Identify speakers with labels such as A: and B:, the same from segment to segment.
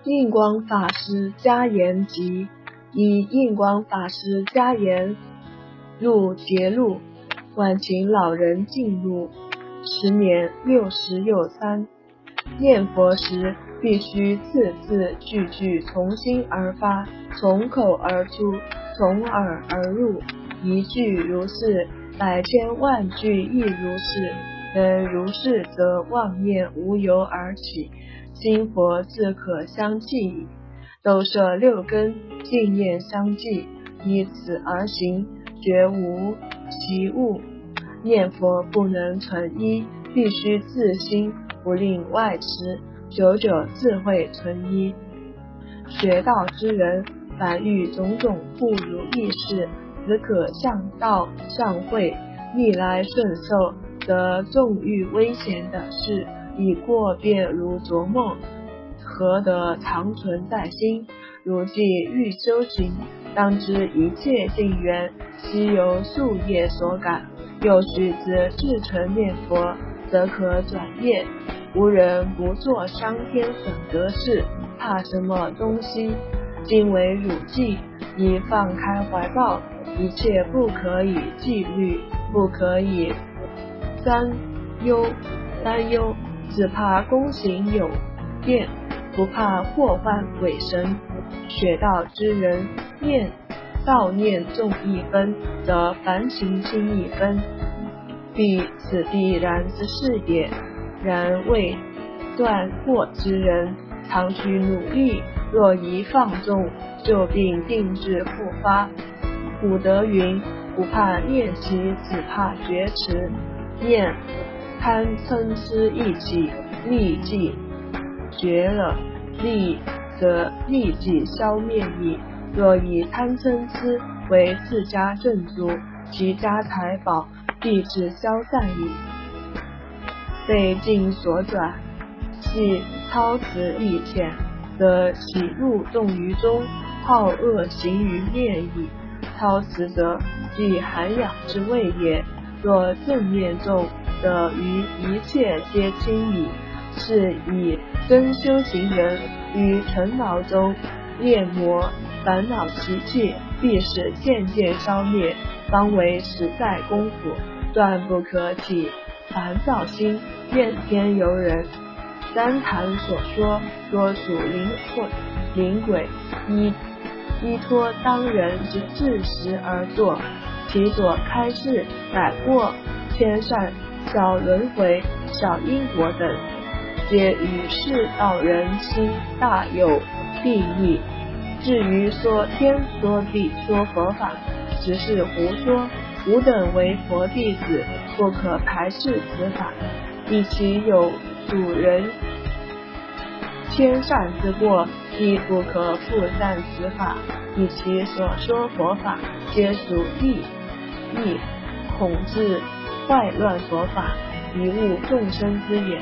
A: 印光法师家言集。以印光法师家言入节录，晚晴老人进入，时年60又3。念佛时必须字字句句从心而发，从口而出，从耳而入，一句如是，百千万句亦如是。能如是，则妄念无由而起，心佛自可相继矣。斗摄6根，净念相继，依此而行，绝无其物。念佛不能存一，必须自心，不令外持，久久自会存一。学道之人，凡遇种种不如意事，只可向道上会，逆来顺受，则纵遇危险的事，已过便如昨梦，何得长存在心？如既欲修行，当知一切境缘，悉由宿业所感。又须自至诚念佛，则可转业。无人不做伤天损德事，怕什么东西？今为汝记，宜放开怀抱，一切不可以纪虑，不可以担忧，只怕功行有变，不怕祸患鬼神。学道之人，道念重1分，则凡行轻1分，此必然之事也。然为断惑之人，常须努力，若一放纵，就并定制复发。古德云：不怕练习，只怕觉迟。念贪嗔痴一起，立即绝了，则立即消灭矣。若以贪嗔痴为自家正主，其家财宝必至消散矣。被境所转，系操持力浅，则喜入动于中，好恶行于念矣。操持者，即涵养之谓也。若正念重，则于一切皆轻矣。是以真修行人于尘劳中炼磨烦恼习气，必使渐渐消灭，方为实在功夫。断不可起烦躁心，怨天尤人。三坛所说，多属灵鬼，依托当人之志识而作，其所开示改过迁善、小轮回、小因果等，皆与世道人心大有裨益。至于说天说地说佛法，只是胡说。吾等为佛弟子，不可排斥此法，以其有主人迁善之过，亦不可复赞此法，以其所说佛法皆属利益，恐致坏乱佛法，贻误众生之眼。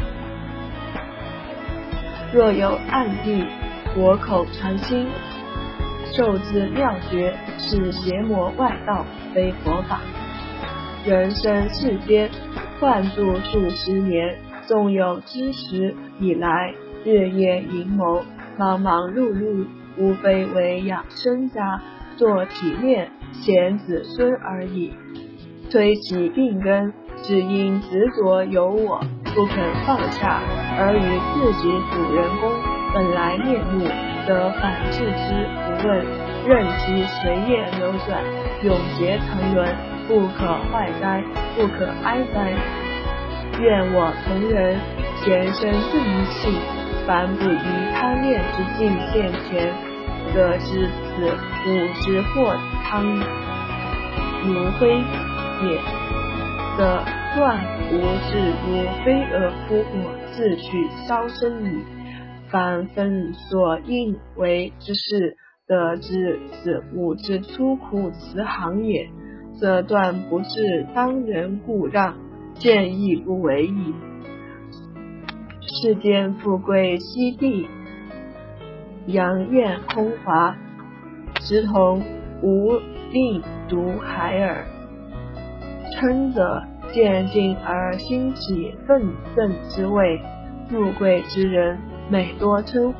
A: 若有暗地活口传心，受之妙诀，是邪魔外道，非佛法。人生世间，换度数十年，纵有知识以来，日夜营谋，忙忙碌碌，无非为养生家，做体面贤子孙而已。推其病根，只因执着有我，不肯放下，而于自己主人公本来面目，则反置之不问，任其随业流转，永结沉沦，不可坏哉，不可哀哉。愿我同人前生正气，凡不于贪恋之境现前，则知此五之祸汤如灰也，则断无智如飞蛾扑火，自取消生矣。凡分所应为之事，得知此五之出苦此行也，则断不至当人故让，见亦不为矣。世间富贵息地，扬艳空华，直同无令独海耳。嗔者，渐进而兴起愤憎之味。富贵之人，每多嗔恚，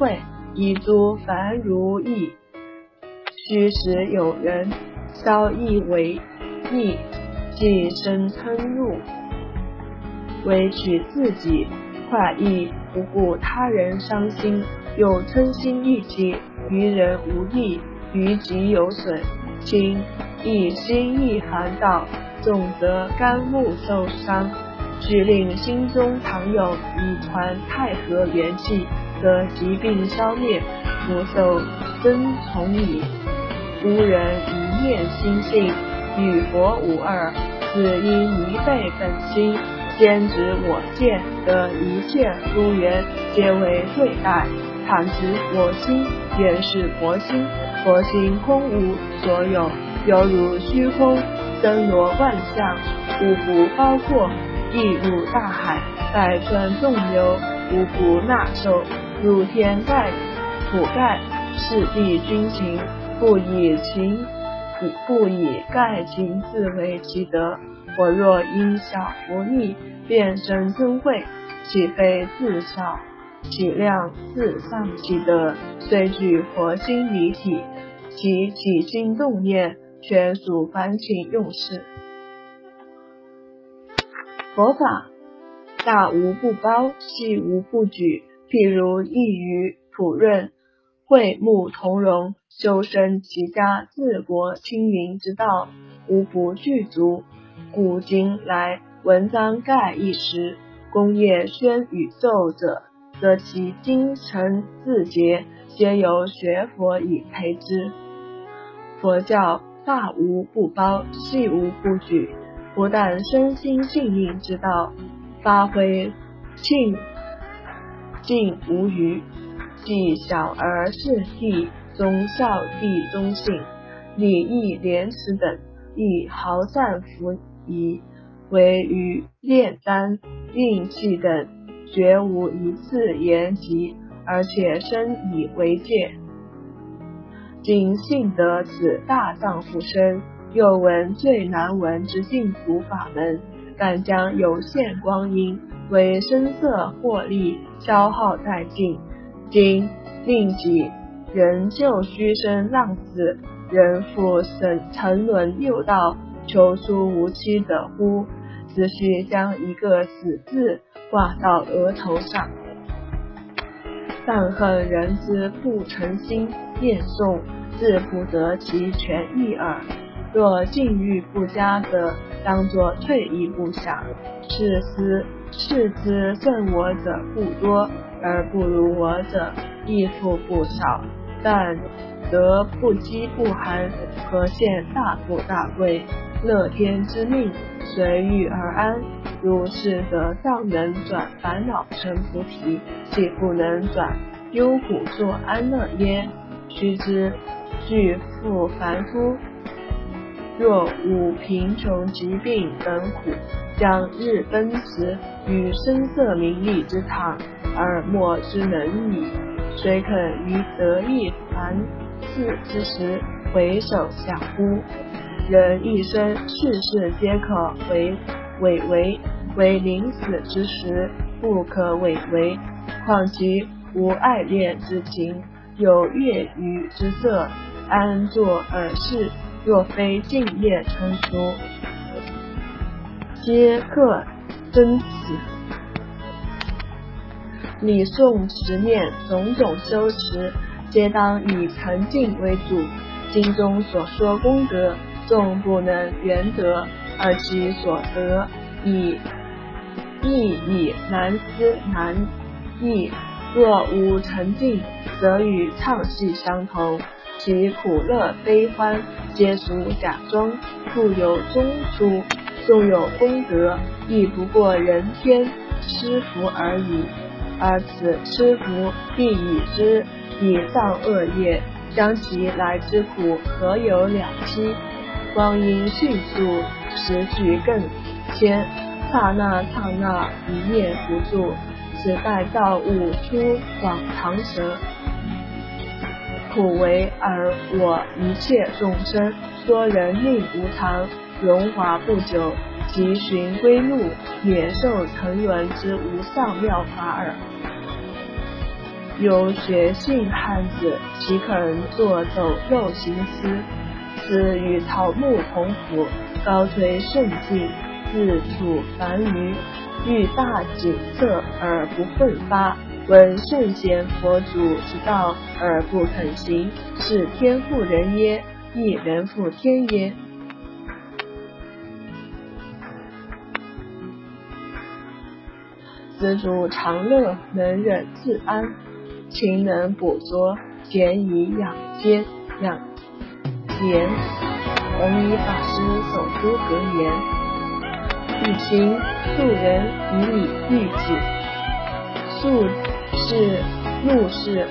A: 以诸凡如意。须时有人稍意为意，即生嗔怒，委屈自己，快意不顾他人伤心，又嗔心易起，于人无益，于己有损。亲亦心易寒道，重则肝木受伤。须令心中常有一团太和元气，则疾病消灭，福寿增从矣。吾人一念心性，与佛无二，此因迷背本心，兼指我见得一切诸缘皆为对待，倘知我心原是佛心，佛心空无所有，犹如虚空森罗万象，五不包括，亦入大海，百川纵流，无不纳受，如天盖覆盖，是地均行，不以盖情自为其德。我若因小福利，便生尊贵，岂非自少？岂量自丧其德？虽具佛心离体，其起心动念，全属凡情用事。佛法大无不包，细无不举。譬如一鱼普润，慧目同融，修身齐家，治国清明之道，无不具足。古今来文章盖一时，功业宣宇宙者，则其精诚自洁，皆由学佛以培之。佛教大无不包，细无不举，不但身心性命之道，发挥尽无余，既小儿是弟，忠孝弟忠信，礼义廉耻等，亦毫善服仪，唯于炼丹运气等，绝无一次言及，而且深以为戒。今幸得此大丈夫身，又闻最难闻之净土法门，敢将有限光阴为声色获利消耗殆尽，今令己仍旧虚声浪子，仍复沉沦六道，求出无期者乎？只需将一个死字挂到额头上。但恨人之不诚心念诵，自不得其全意耳。若境遇不佳者，当作退一步想，视之胜我者不多，而不如我者亦复不少，但得不饥不寒，何现大富大贵，乐天之命，随遇而安。如是者尚能转烦恼成菩提，岂不能转忧苦作安乐耶？须知具复凡夫，若无贫穷疾病等苦，将日奔驰于声色名利之堂，而莫之能矣。谁肯于得意凡事之时回首想乎？人一生事事皆可违违，唯临死之时不可违违。况其无爱恋之情，有悦于之色，安坐耳视？若非敬业成熟，皆可真此。礼诵持念种种修持，皆当以诚敬为主。经中所说功德，纵不能圆得，而其所得亦以难思难易。若无诚敬，则与唱戏相同，其苦乐悲欢皆属假装，故有中出。纵有功德，亦不过人天吃福而已。而此吃福必以之以造恶业，将其来之苦何有了期？光阴迅速，时序更迁，刹那一念不住，此待造物出广长舌，苦为而我一切众生，说人命无常，荣华不久，即寻归路，免受沉沦之无上妙法耳。 有学性汉子，岂肯作走肉行思？此与草木同腐，高垂顺境，自处凡愚，遇大景色而不奋发，闻圣贤佛祖之道而不肯行，是天负人耶？亦人负天耶？子主常乐，能忍自安，勤能补拙，俭以养奸。弘一法师总督格言：以行素人，以礼律己。素是怒是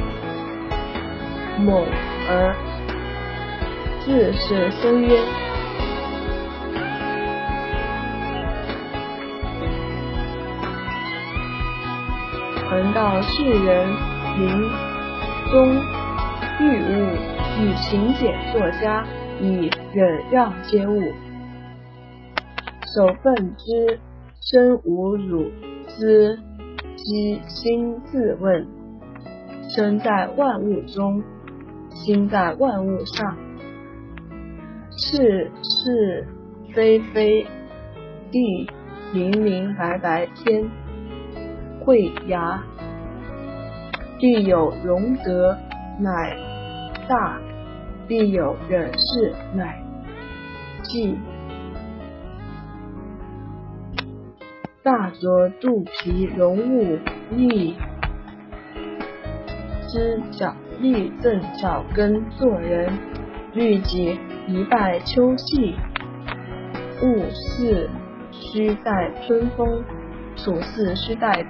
A: 猛儿，智是深渊。恒道世人临终欲物，以勤俭作家，以忍让接物。守分之身无辱，自己心自问。身在万物中，心在万物上。是是非非，地明明白白，天慧牙。必有容德，乃大；必有忍事，乃纪。大着肚皮容物，力正脚跟做人。律己一败秋夕，处事须待春风。